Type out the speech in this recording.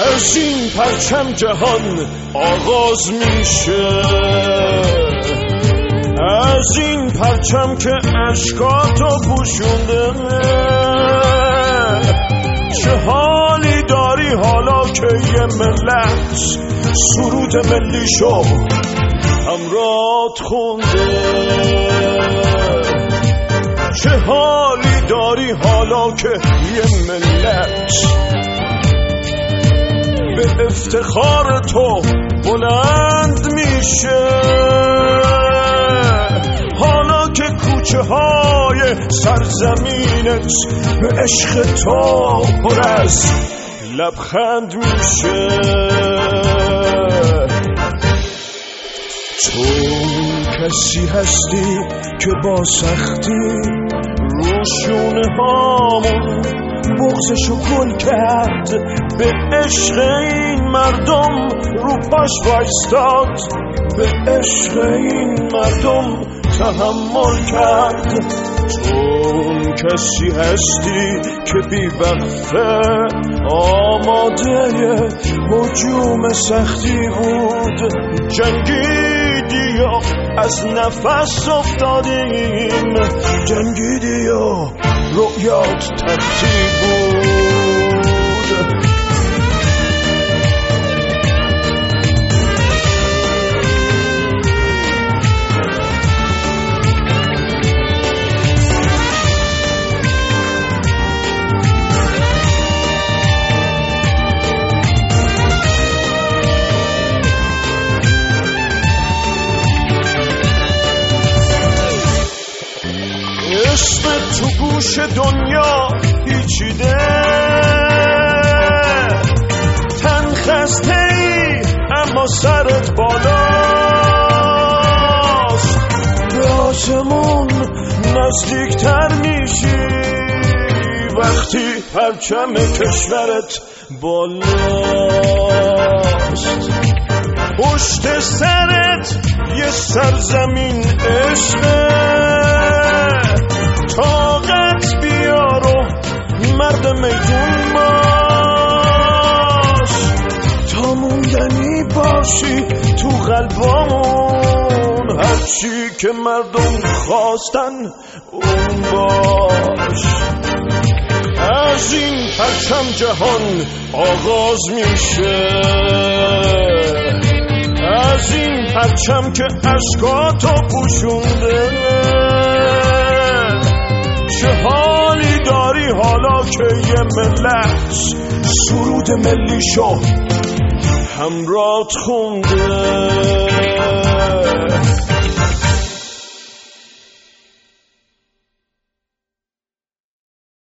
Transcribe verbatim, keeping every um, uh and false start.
از این پرچم جهان آغاز میشه، از این پرچم که اشکاتو پوشونده. چه حالی داری حالا که یه ملت سرود ملی شو همرات خونده؟ چه حالی داری حالا که یه ملت به افتخار تو بلند میشه؟ حالا که کوچه های سرزمینت به عشق تو پر از لبخند میشه. تو کسی هستی که با سختی روشونه هامون بغضشو گل کرد، به عشق این مردم رو پاش وایستاد، به عشق این مردم تحمل کرد. چون کسی هستی که بی وقفه آماده هجوم سختی بود، جنگیدی و از نفس افتادیم، جنگیدی و رؤیات ترتیب بود. اسم تو گوش دنیا پیچیده، تن خسته ای اما سرت بالاست، به آسمون نزدیکتر میشی وقتی پرچم کشورت بالاست. پشت سرت یه سرزمین عشقه، طاقت بیار و مرد میدون باش، تا موندنی باشی تو قلبامون، هرچی که مردم خواستن اون باش. از این پرچم جهان آغاز میشه، از این پرچم که اشکاتو پوشونده. چه حالی داری حالا که یه ملت سرود ملی شو همرات خونده؟